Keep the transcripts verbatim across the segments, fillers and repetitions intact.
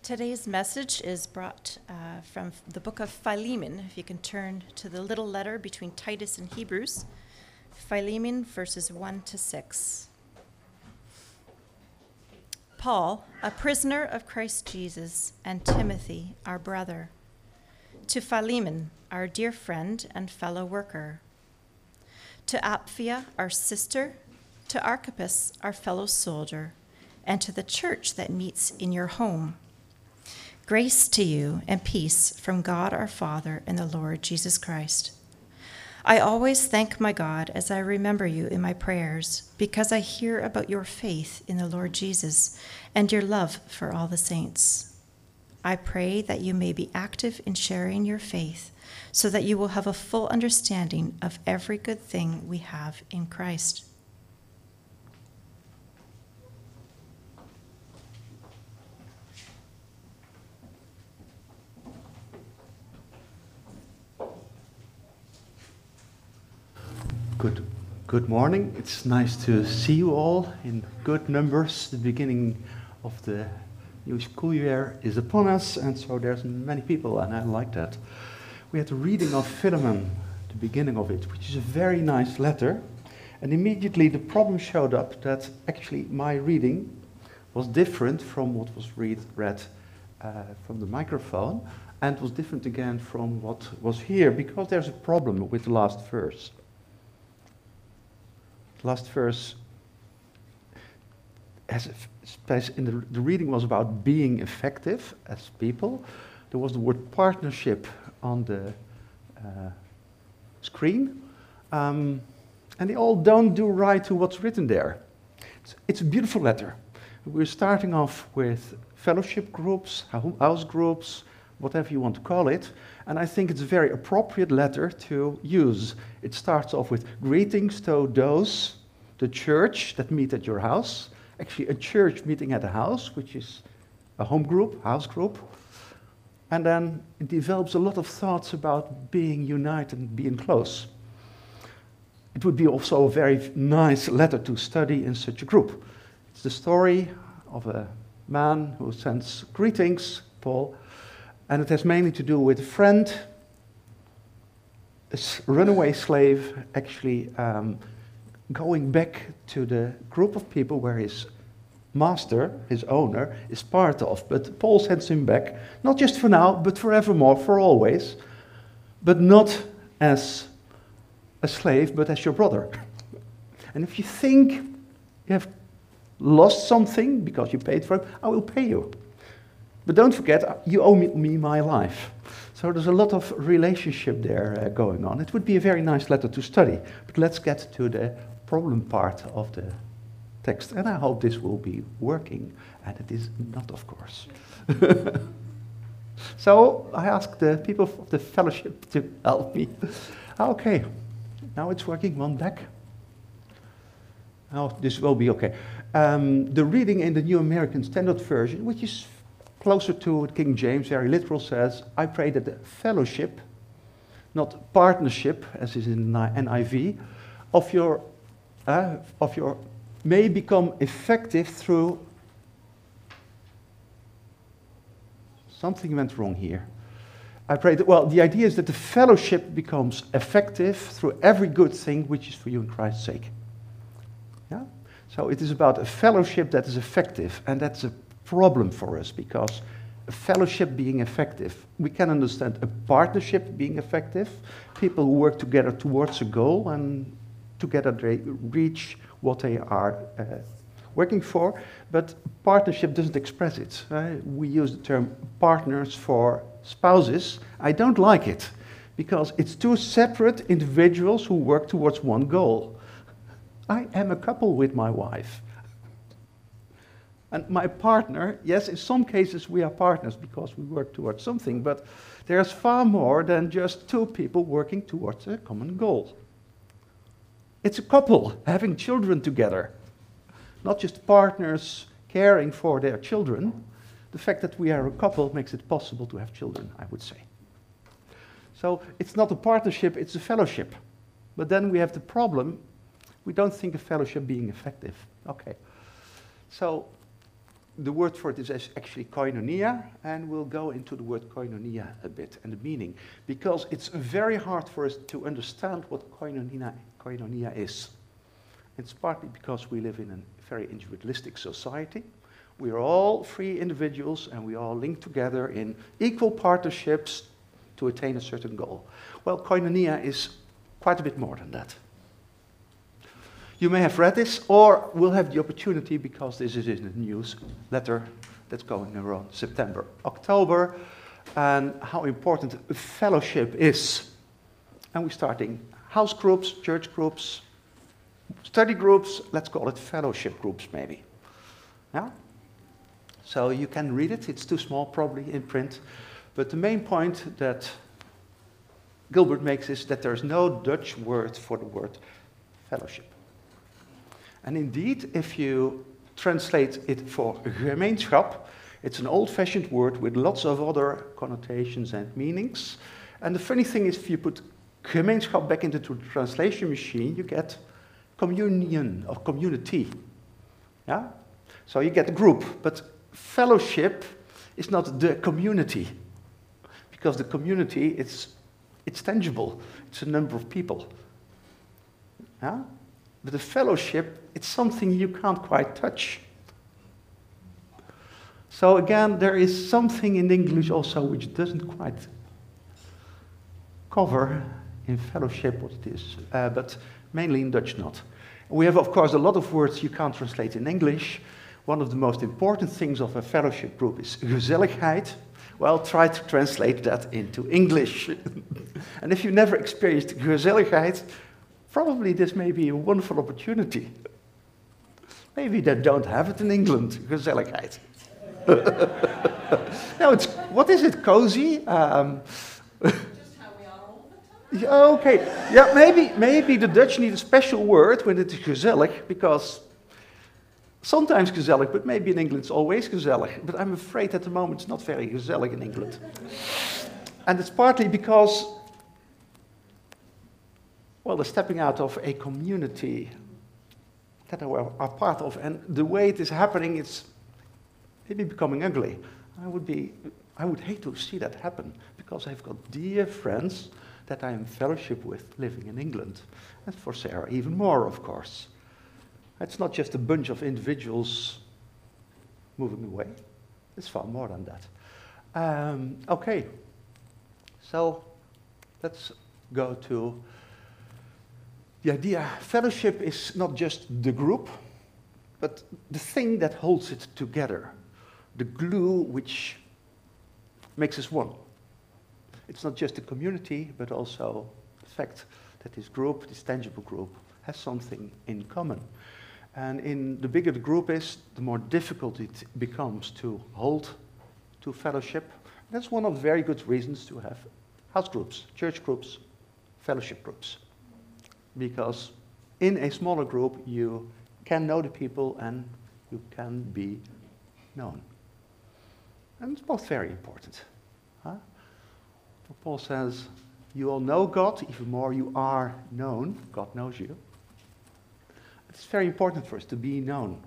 Today's message is brought uh, from the book of Philemon. If you can turn to the little letter between Titus and Hebrews, Philemon verses one to six. Paul, a prisoner of Christ Jesus, and Timothy, our brother, to Philemon, our dear friend and fellow worker, to Apphia, our sister, to Archippus, our fellow soldier, and to the church that meets in your home. Grace to you and peace from God our Father and the Lord Jesus Christ. I always thank my God as I remember you in my prayers, because I hear about your faith in the Lord Jesus and your love for all the saints. I pray that you may be active in sharing your faith, so that you will have a full understanding of every good thing we have in Christ. Good, good morning. It's nice to see you all in good numbers. The beginning of the new school year is upon us, and so there's many people, and I like that. We had the reading of Philemon, the beginning of it, which is a very nice letter, and immediately the problem showed up that actually my reading was different from what was read, read uh, from the microphone, and was different again from what was here, because there's a problem with the last verse. Last verse, as in the, the reading was about being effective as people. There was the word partnership on the uh, screen, um, and they all don't do right to what's written there. It's, it's a beautiful letter. We're starting off with fellowship groups, house groups, whatever you want to call it, and I think it's a very appropriate letter to use. It starts off with greetings to those, the church that meet at your house, actually a church meeting at a house, which is a home group, house group, and then it develops a lot of thoughts about being united and being close. It would be also a very nice letter to study in such a group. It's the story of a man who sends greetings, Paul, and it has mainly to do with a friend, a runaway slave, actually um, going back to the group of people where his master, his owner, is part of. But Paul sends him back, not just for now, but forevermore, for always, but not as a slave, but as your brother. And if you think you have lost something because you paid for it, I will pay you. But don't forget, you owe me, me my life. So there's a lot of relationship there uh, going on. It would be a very nice letter to study. But let's get to the problem part of the text. And I hope this will be working. And it is not, of course. So I ask the people of the fellowship to help me. Okay, now it's working. One back. Oh, this will be okay. Um, the reading in the New American Standard Version, which is closer to King James, very literal, says, I pray that the fellowship, not partnership, as is in the N I V, of your, uh, of your, may become effective through, something went wrong here. I pray that, well, the idea is that the fellowship becomes effective through every good thing which is for you in Christ's sake. Yeah? So it is about a fellowship that is effective, and that's a problem for us, because a fellowship being effective, we can understand a partnership being effective, people who work together towards a goal and together they reach what they are uh, working for, but partnership doesn't express it. Uh, we use the term partners for spouses. I don't like it, because it's two separate individuals who work towards one goal. I am a couple with my wife. And my partner, yes, in some cases we are partners because we work towards something, but there's far more than just two people working towards a common goal. It's a couple having children together, not just partners caring for their children. The fact that we are a couple makes it possible to have children, I would say. So it's not a partnership, it's a fellowship. But then we have the problem, we don't think of fellowship being effective. Okay. So the word for it is actually koinonia, and we'll go into the word koinonia a bit and the meaning, because it's very hard for us to understand what koinonia, koinonia is. It's partly because we live in a very individualistic society. We are all free individuals, and we all link together in equal partnerships to attain a certain goal. Well, koinonia is quite a bit more than that. You may have read this, or will have the opportunity, because this is in the newsletter that's going around September, October, and how important fellowship is. And we're starting house groups, church groups, study groups, let's call it fellowship groups maybe. Yeah? So you can read it, it's too small probably in print, but the main point that Gilbert makes is that there's no Dutch word for the word fellowship. And indeed, if you translate it for gemeenschap, it's an old-fashioned word with lots of other connotations and meanings. And the funny thing is, if you put gemeenschap back into the translation machine, you get communion or community. Yeah? So you get a group, but fellowship is not the community, because the community, it's, it's tangible. It's a number of people. Yeah? But the fellowship, it's something you can't quite touch. So again, there is something in English also which doesn't quite cover in fellowship what it is, uh, but mainly in Dutch not. We have, of course, a lot of words you can't translate in English. One of the most important things of a fellowship group is gezelligheid. Well, try to translate that into English. And if you've never experienced gezelligheid, probably this may be a wonderful opportunity. Maybe they don't have it in England, gezelligheid. No, it's, what is it, cozy? Um, Just how we are all the time. yeah, okay, yeah, maybe, maybe the Dutch need a special word when it is gezellig, because sometimes gezellig, but maybe in England it's always gezellig. But I'm afraid at the moment it's not very gezellig in England. And it's partly because, well, they're stepping out of a community that they are part of, and the way it is happening, it's maybe becoming ugly. I would be, I would hate to see that happen, because I've got dear friends that I am in fellowship with living in England, and for Sarah even more, of course. It's not just a bunch of individuals moving away. It's far more than that. Um, okay, so let's go to the idea. Fellowship is not just the group, but the thing that holds it together, the glue which makes us one. It's not just a community, but also the fact that this group, this tangible group, has something in common. And in the bigger the group is, the more difficult it becomes to hold to fellowship. That's one of the very good reasons to have house groups, church groups, fellowship groups. Because in a smaller group, you can know the people and you can be known. And it's both very important. Huh? Paul says, you all know God, even more you are known. God knows you. It's very important for us to be known.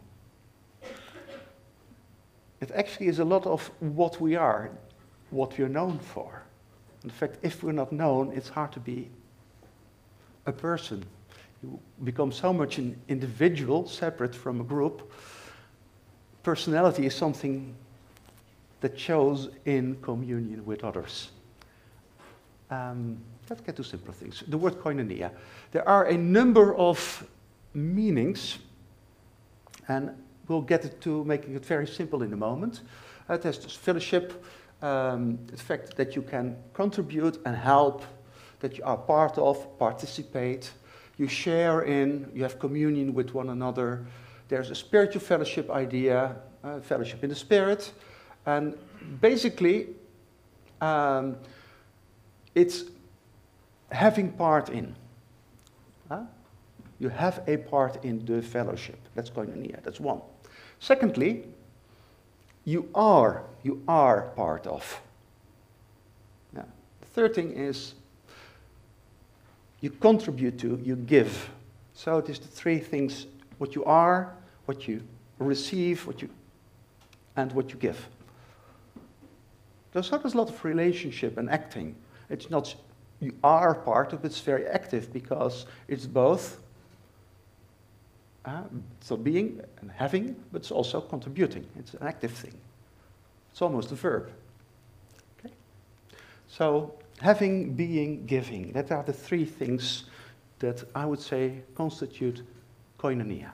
It actually is a lot of what we are, what we are known for. In fact, if we're not known, it's hard to be a person. You become so much an individual, separate from a group. Personality is something that shows in communion with others. Um, let's get to simpler things. The word koinonia. There are a number of meanings, and we'll get it to making it very simple in a moment. Uh, there's this fellowship, um, the fact that you can contribute and help, that you are part of, participate, you share in, you have communion with one another. There's a spiritual fellowship idea, uh, fellowship in the spirit, and basically um, it's having part in. Huh? You have a part in the fellowship. That's koinonia, that's one. Secondly, you are, you are part of. Yeah. The third thing is you contribute to, you give. So it is the three things, what you are, what you receive, what you and what you give. There's, there's a lot of relationship and acting. It's not you are part of it, it's very active because it's both uh, so being and having, but it's also contributing. It's an active thing. It's almost a verb. Okay? So having, being, giving, that are the three things that I would say constitute koinonia.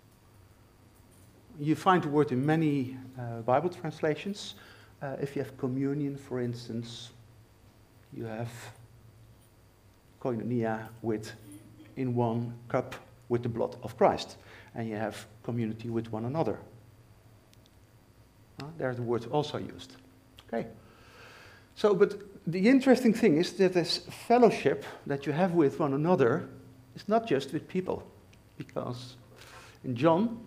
You find the word in many uh, Bible translations. Uh, if you have communion, for instance, you have koinonia with, in one cup with the blood of Christ. And you have community with one another. Uh, there the word also used. Okay. So, but the interesting thing is that this fellowship that you have with one another is not just with people. Because in John,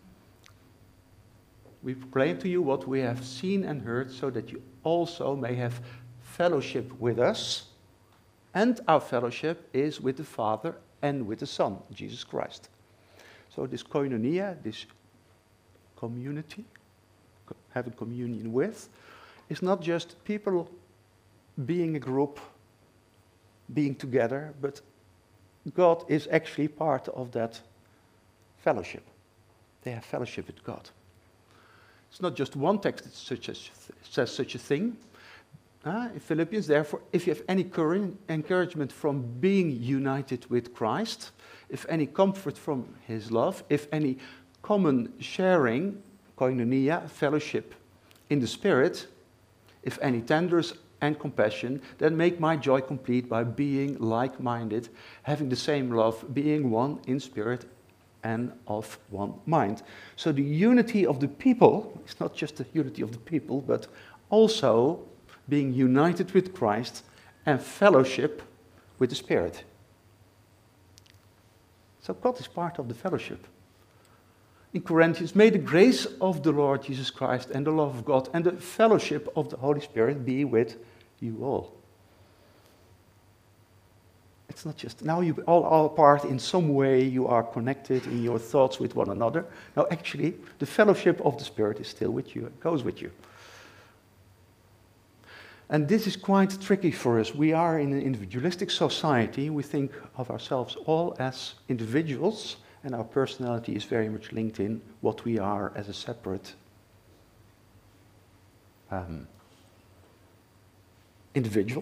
we proclaim to you what we have seen and heard, so that you also may have fellowship with us. And our fellowship is with the Father and with the Son, Jesus Christ. So this koinonia, this community, having communion with, is not just people being a group, being together, but God is actually part of that fellowship. They have fellowship with God. It's not just one text that such as, says such a thing. Uh, in Philippians, therefore, if you have any encouragement from being united with Christ, if any comfort from his love, if any common sharing, koinonia, fellowship in the Spirit, if any tenderness and compassion, then make my joy complete by being like-minded, having the same love, being one in spirit and of one mind. So the unity of the people is not just the unity of the people, but also being united with Christ and fellowship with the Spirit. So God is part of the fellowship. In Corinthians, may the grace of the Lord Jesus Christ and the love of God and the fellowship of the Holy Spirit be with you all. It's not just, now you all are part in some way, you are connected in your thoughts with one another. No, actually, the fellowship of the Spirit is still with you, it goes with you. And this is quite tricky for us. We are in an individualistic society. We think of ourselves all as individuals, and our personality is very much linked in what we are as a separate um, individual.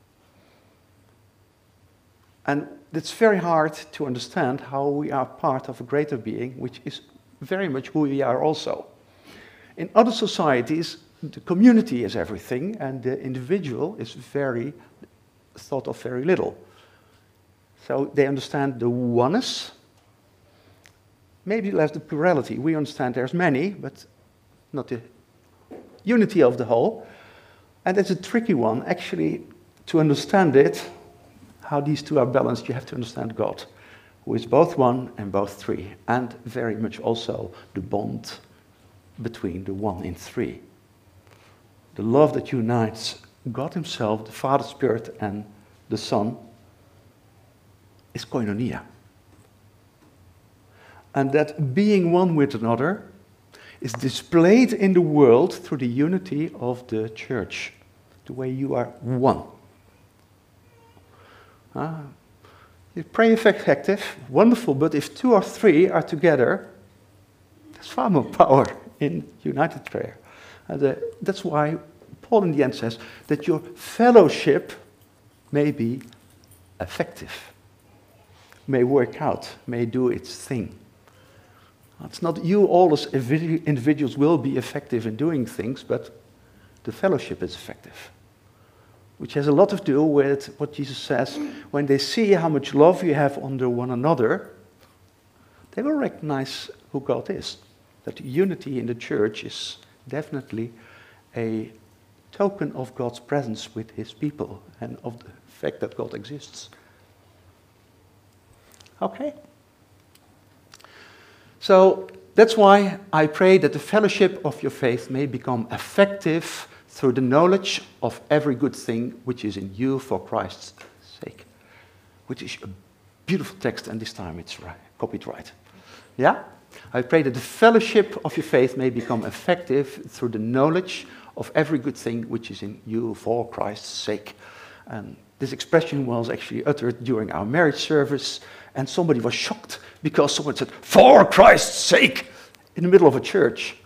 And it's very hard to understand how we are part of a greater being, which is very much who we are also. In other societies, the community is everything, and the individual is very thought of very little. So they understand the oneness, maybe less the plurality. We understand there's many, but not the unity of the whole. And it's a tricky one. Actually, to understand it, how these two are balanced, you have to understand God, who is both one and both three, and very much also the bond between the one in three. The love that unites God himself, the Father, Spirit, and the Son is koinonia. And that being one with another is displayed in the world through the unity of the church, the way you are one. Ah, you pray effective, wonderful, but if two or three are together, there's far more power in united prayer. And uh, that's why Paul in the end says that your fellowship may be effective, may work out, may do its thing. It's not you all as individuals will be effective in doing things, but the fellowship is effective. Which has a lot to do with what Jesus says, when they see how much love you have under one another, they will recognize who God is. That unity in the church is definitely a token of God's presence with his people and of the fact that God exists. Okay? So that's why I pray that the fellowship of your faith may become effective through the knowledge of every good thing which is in you for Christ's sake. Which is a beautiful text, and this time it's right, copied right. Yeah? I pray that the fellowship of your faith may become effective through the knowledge of every good thing which is in you for Christ's sake. And this expression was actually uttered during our marriage service, and somebody was shocked because someone said, "For Christ's sake," in the middle of a church.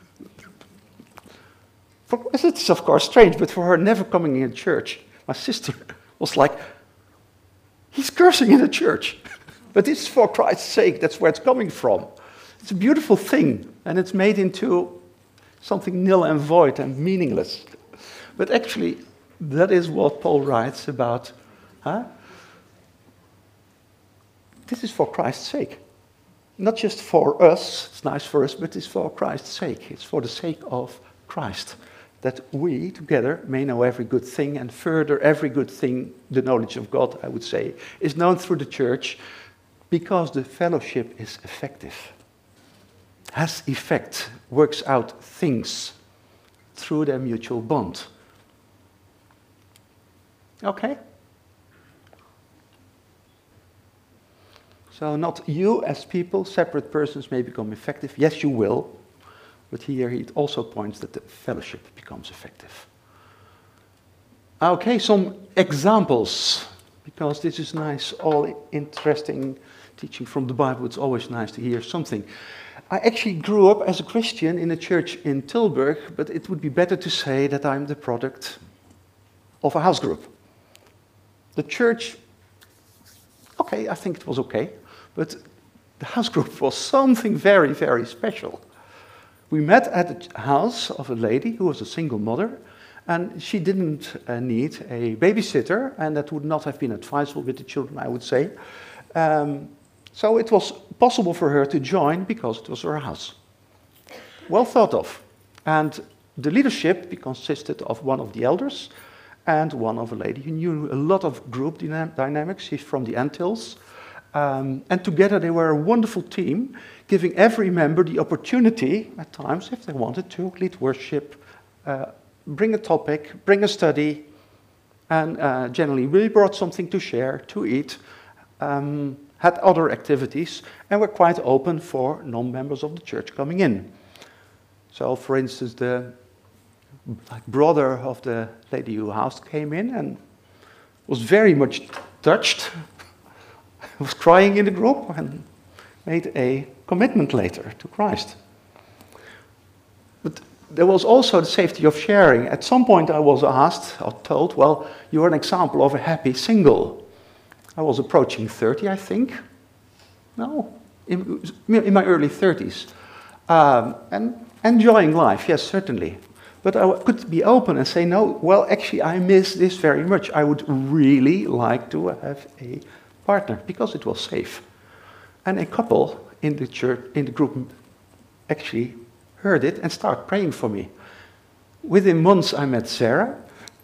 For us, it's of course strange, but for her never coming in church, my sister was like, "He's cursing in the church." But it's for Christ's sake, that's where it's coming from. It's a beautiful thing, and it's made into something nil and void and meaningless. But actually, that is what Paul writes about. Huh? This is for Christ's sake. Not just for us, it's nice for us, but it's for Christ's sake. It's for the sake of Christ. That we together may know every good thing, and further every good thing, the knowledge of God, I would say, is known through the church, because the fellowship is effective. Has effect, works out things through their mutual bond. Okay? So not you as people, separate persons may become effective. Yes, you will. But here it also points that the fellowship becomes effective. Okay, some examples, because this is nice, all interesting teaching from the Bible. It's always nice to hear something. I actually grew up as a Christian in a church in Tilburg, but it would be better to say that I'm the product of a house group. The church, okay, I think it was okay, but the house group was something very, very special. We met at the house of a lady who was a single mother, and she didn't uh, need a babysitter, and that would not have been advisable with the children, I would say. Um, so it was possible for her to join because it was her house. Well thought of. And the leadership consisted of one of the elders and one of a lady who knew a lot of group dynam- dynamics. She's from the Antilles. Um, and together they were a wonderful team, giving every member the opportunity, at times, if they wanted to, lead worship, uh, bring a topic, bring a study, and uh, generally we brought something to share, to eat, um, had other activities, and were quite open for non-members of the church coming in. So, for instance, the like, brother of the lady who housed came in and was very much touched, was crying in the group, and made a commitment later to Christ. But there was also the safety of sharing. At some point I was asked or told, well, you're an example of a happy single. I was approaching thirty, I think. No, in, in my early thirties. Um, and enjoying life, yes, certainly. But I could be open and say, no, well, actually I miss this very much. I would really like to have a partner, because it was safe. And a couple in the church, in the group, actually heard it and started praying for me. Within months, I met Sarah,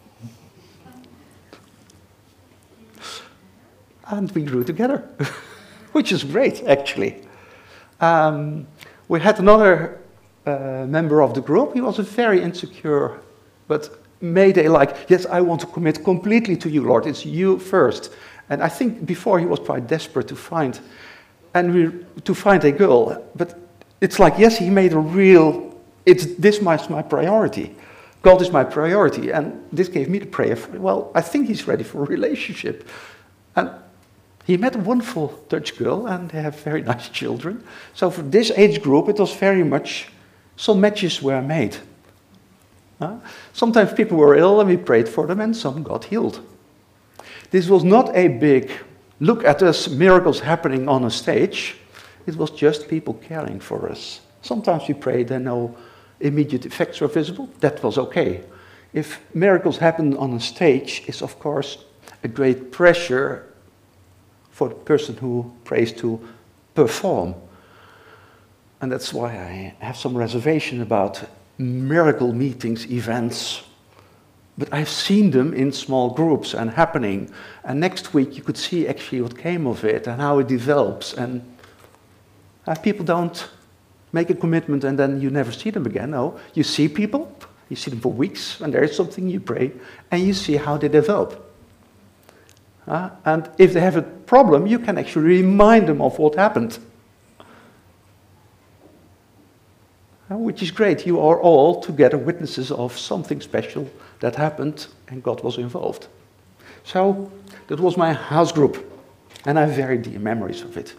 and we grew together, which is great, actually. Um, we had another uh, member of the group. He was a very insecure, but made a like, yes, I want to commit completely to you, Lord. It's you first. And I think before he was quite desperate to find, and we, to find a girl. But it's like, yes, he made a real, it's this much my priority. God is my priority. And this gave me the prayer, for, well, I think he's ready for a relationship. And he met a wonderful Dutch girl, and they have very nice children. So for this age group, it was very much, some matches were made. Uh, sometimes people were ill, and we prayed for them, and some got healed. This was not a big, look at us, miracles happening on a stage. It was just people caring for us. Sometimes we prayed and no immediate effects were visible. That was okay. If miracles happen on a stage, it's of course a great pressure for the person who prays to perform. And that's why I have some reservation about miracle meetings, events. But I've seen them in small groups and happening. And next week you could see actually what came of it and how it develops. And uh, people don't make a commitment and then you never see them again. No, you see people, you see them for weeks, and there is something you pray, and you see how they develop. Uh, and if they have a problem, you can actually remind them of what happened. uh, which is great. You are all together witnesses of something special that happened and God was involved. So that was my house group, and I have very dear memories of it.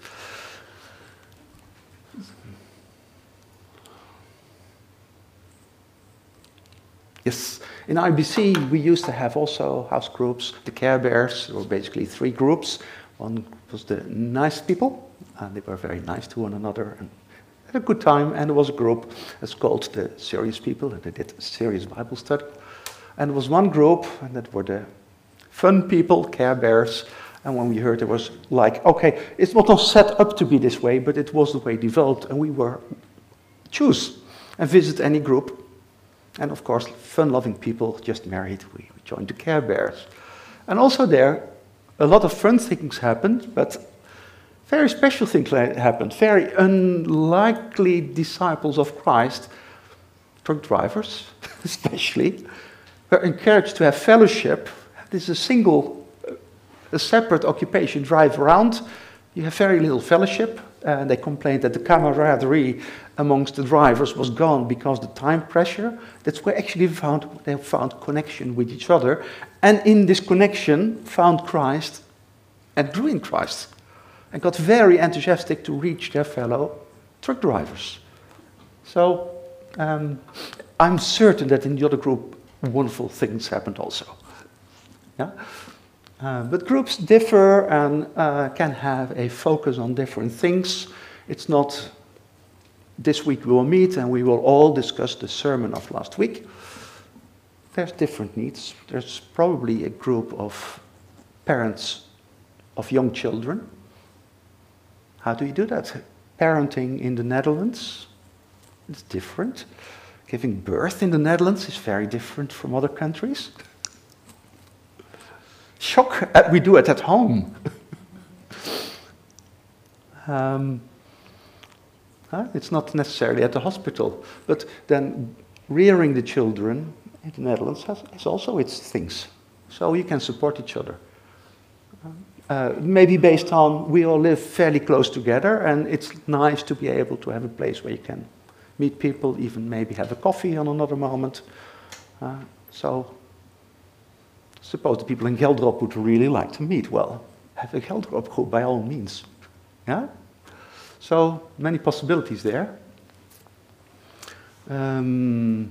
Yes, in I B C we used to have also house groups, the Care Bears. There were basically three groups. One was the nice people, and they were very nice to one another and had a good time. And there was a group that's called the Serious People, and they did a serious Bible study. And there was one group, and that were the fun people, Care Bears. And when we heard, it was like, okay, it's not all set up to be this way, but it was the way it developed, and we were choose and visit any group. And of course, fun-loving people just married, we joined the Care Bears. And also there, a lot of fun things happened, but very special things happened. Very unlikely disciples of Christ, truck drivers especially, were encouraged to have fellowship. This is a single, a separate occupation, drive around. You have very little fellowship. And they complained that the camaraderie amongst the drivers was gone because of the time pressure. That's where actually found, they found connection with each other. And in this connection, found Christ and grew in Christ. And got very enthusiastic to reach their fellow truck drivers. So um, I'm certain that in the other group, wonderful things happened also. Yeah? Uh, but groups differ and uh, can have a focus on different things. It's not this week we will meet and we will all discuss the sermon of last week. There's different needs. There's probably a group of parents of young children. How do you do that? Parenting in the Netherlands is different. Giving birth in the Netherlands is very different from other countries. Shock, uh, we do it at home. um, huh? It's not necessarily at the hospital, but then rearing the children in the Netherlands has, has also its things. So you can support each other. Uh, maybe based on we all live fairly close together, and it's nice to be able to have a place where you can meet people, even maybe have a coffee on another moment. Uh, so. Suppose the people in Geldrop would really like to meet. Well, have a Geldrop group by all means. Yeah? So, many possibilities there. Um,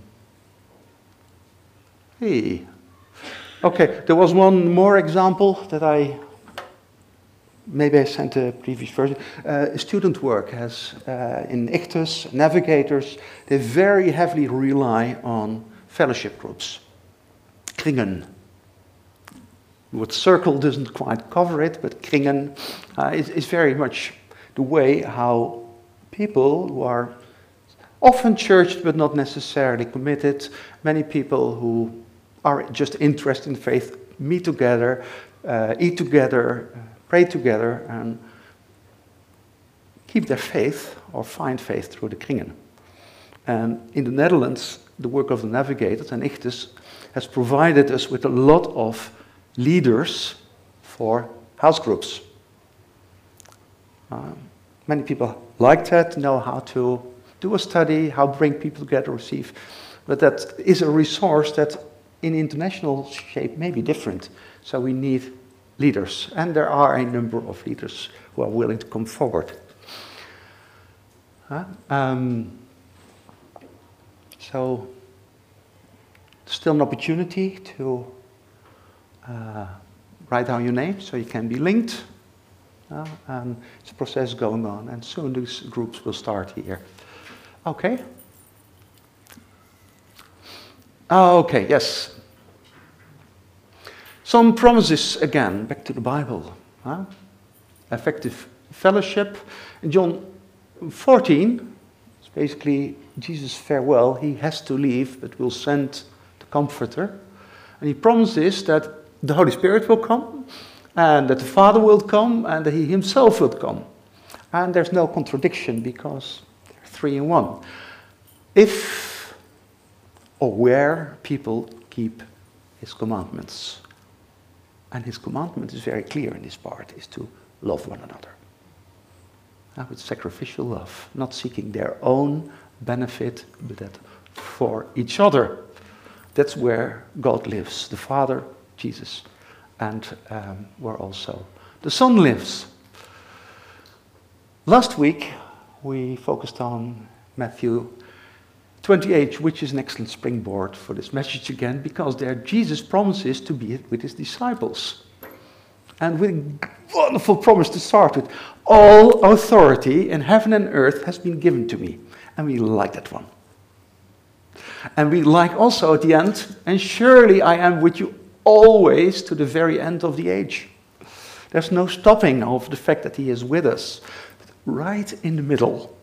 hey. Okay, there was one more example that I, maybe I sent a previous version. Uh, student work has, uh, in Ichthus, navigators, they very heavily rely on fellowship groups. Kringen. The word circle doesn't quite cover it, but kringen uh, is, is very much the way how people who are often churched but not necessarily committed, many people who are just interested in faith, meet together, uh, eat together, uh, pray together, and keep their faith or find faith through the kringen. And in the Netherlands, the work of the navigators and Ichthus has provided us with a lot of leaders for house groups. Um, many people like that, know how to do a study, how to bring people together, receive. But that is a resource that in international shape may be different. So we need leaders. And there are a number of leaders who are willing to come forward. Huh? Um, so, still an opportunity to Uh, write down your name so you can be linked. Uh, and it's a process going on, and soon these groups will start here. Okay. Oh, okay, yes. Some promises again, back to the Bible. Huh? Effective fellowship. In John fourteen, it's basically Jesus' farewell. He has to leave, but will send the Comforter. And he promises that the Holy Spirit will come, and that the Father will come, and that he himself will come. And there's no contradiction because they're three in one. If or where people keep his commandments. And his commandment is very clear in this part, is to love one another. Now, with sacrificial love, not seeking their own benefit, but that for each other. That's where God lives, the Father, Jesus, and um, where also the Son lives. Last week, we focused on Matthew twenty-eight, which is an excellent springboard for this message again, because there Jesus promises to be with his disciples. And with a wonderful promise to start with, all authority in heaven and earth has been given to me. And we like that one. And we like also at the end, and surely I am with you always to the very end of the age. There's no stopping of the fact that he is with us. Right in the middle,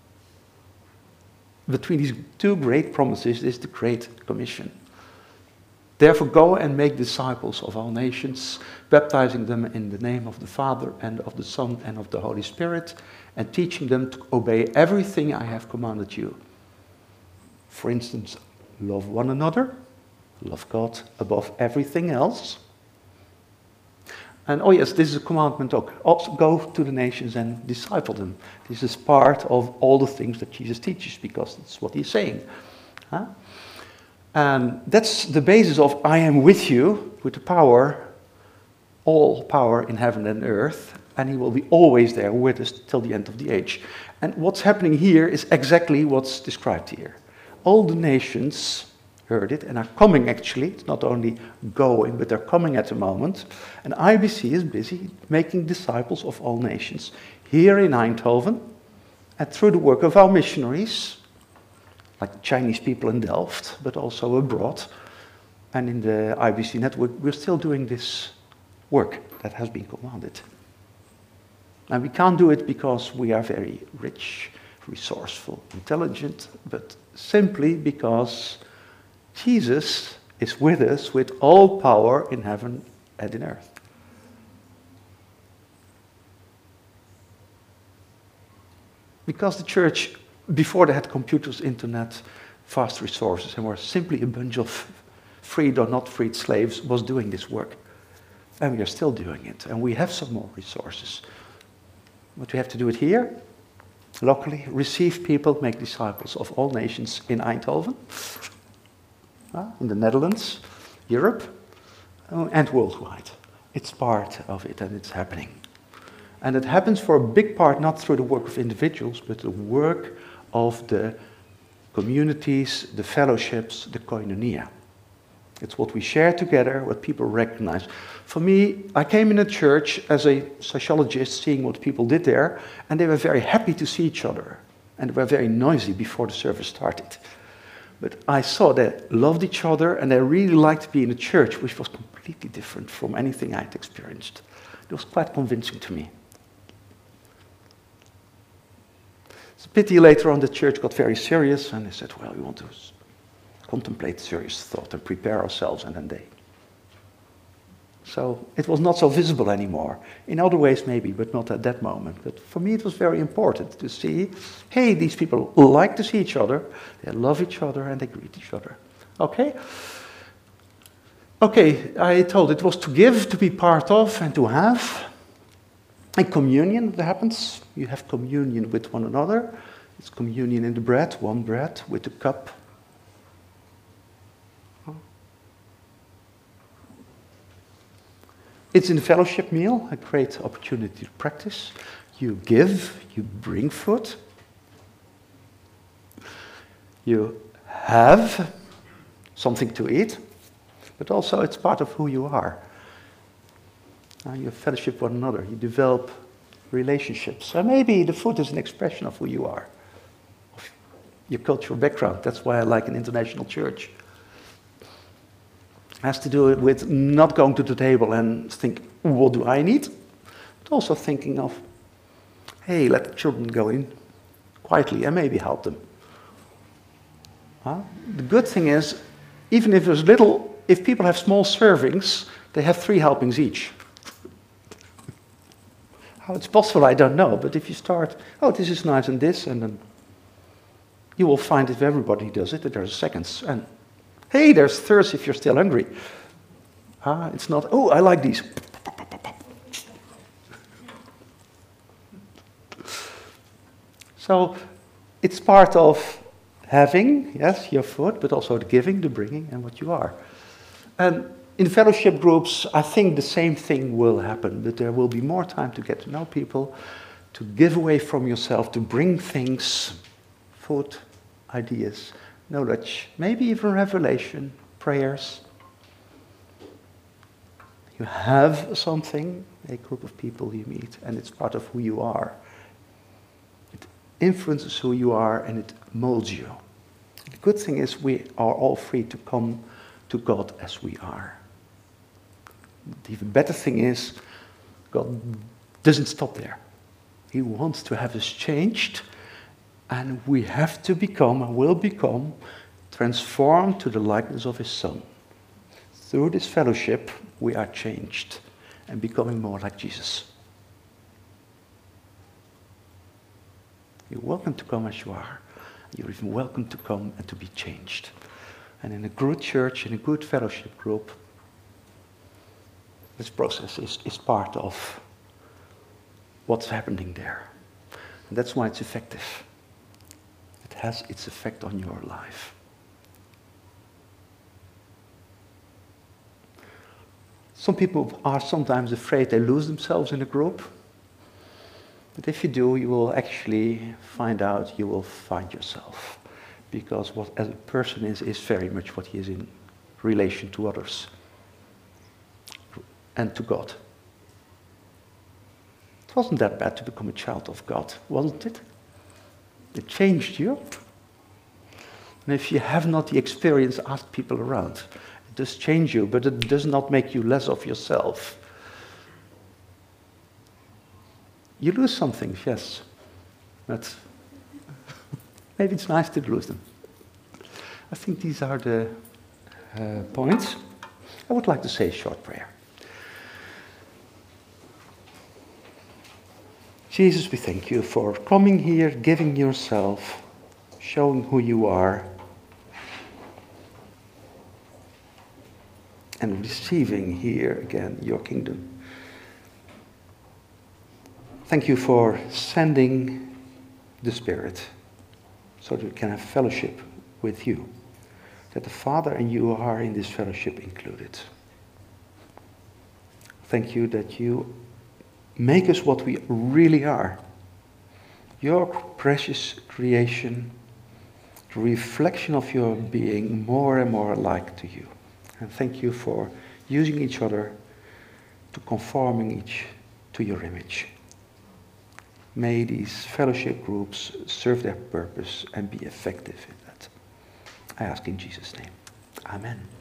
between these two great promises, is the Great Commission. Therefore, go and make disciples of all nations, baptizing them in the name of the Father and of the Son and of the Holy Spirit, and teaching them to obey everything I have commanded you. For instance, love one another, love God above everything else. And oh yes, this is a commandment, also go to the nations and disciple them. This is part of all the things that Jesus teaches, because that's what he's saying. Huh? And that's the basis of I am with you, with the power, all power in heaven and earth, and he will be always there with us till the end of the age. And what's happening here is exactly what's described here. All the nations heard it and are coming actually. It's not only going, but they're coming at the moment. And I B C is busy making disciples of all nations here in Eindhoven, and through the work of our missionaries, like Chinese people in Delft, but also abroad. And in the I B C network, we're still doing this work that has been commanded. And we can't do it because we are very rich, resourceful, intelligent, but simply because Jesus is with us with all power in heaven and in earth. Because the church, before they had computers, internet, fast resources, and were simply a bunch of freed or not freed slaves, was doing this work. And we are still doing it. And we have some more resources. But we have to do it here, locally, receive people, make disciples of all nations in Eindhoven, uh, in the Netherlands, Europe, uh, and worldwide. It's part of it, and it's happening. And it happens for a big part not through the work of individuals, but the work of the communities, the fellowships, the koinonia. It's what we share together, what people recognize. For me, I came in a church as a sociologist, seeing what people did there, and they were very happy to see each other. And they were very noisy before the service started. But I saw they loved each other, and they really liked to be in a church, which was completely different from anything I'd experienced. It was quite convincing to me. It's a pity later on the church got very serious, and they said, well, we want to contemplate serious thought and prepare ourselves, and then they. So it was not so visible anymore. In other ways maybe, but not at that moment. But for me it was very important to see, hey, these people like to see each other, they love each other, and they greet each other. Okay? Okay, I told it was to give, to be part of, and to have. And communion, that happens. You have communion with one another. It's communion in the bread, one bread, with the cup. It's in the fellowship meal, a great opportunity to practice. You give, you bring food. You have something to eat, but also it's part of who you are. Uh, you fellowship with one another, you develop relationships. And maybe the food is an expression of who you are, of your cultural background. That's why I like an international church. Has to do with not going to the table and think, what do I need? But also thinking of, hey, let the children go in quietly and maybe help them. Huh? The good thing is, even if there's little, if people have small servings, they have three helpings each. How it's possible, I don't know, but if you start, oh, this is nice and this, and then you will find if everybody does it, that there's seconds. And hey, there's thirst if you're still hungry. Ah, it's not, oh, I like these. So it's part of having, yes, your food, but also the giving, the bringing, and what you are. And in fellowship groups, I think the same thing will happen, but there will be more time to get to know people, to give away from yourself, to bring things, food, ideas, knowledge, maybe even revelation, prayers. You have something, a group of people you meet, and it's part of who you are. It influences who you are and it molds you. The good thing is we are all free to come to God as we are. The even better thing is God doesn't stop there. He wants to have us changed, and we have to become and will become transformed to the likeness of his Son. Through this fellowship, we are changed and becoming more like Jesus. You're welcome to come as you are. You're even welcome to come and to be changed. And in a good church, in a good fellowship group, this process is, is part of what's happening there. And that's why it's effective. It has its effect on your life. Some people are sometimes afraid they lose themselves in a group. But if you do, you will actually find out you will find yourself. Because what as a person is, is very much what he is in relation to others and to God. It wasn't that bad to become a child of God, wasn't it? It changed you. And if you have not the experience, ask people around. It does change you, but it does not make you less of yourself. You lose some things, yes. But maybe it's nice to lose them. I think these are the uh, points. I would like to say a short prayer. Jesus, we thank you for coming here, giving yourself, showing who you are, and receiving here again your kingdom. Thank you for sending the Spirit so that we can have fellowship with you, that the Father and you are in this fellowship included. Thank you that you make us what we really are, your precious creation, the reflection of your being more and more alike to you. And thank you for using each other to conforming each to your image. May these fellowship groups serve their purpose and be effective in that. I ask in Jesus' name. Amen.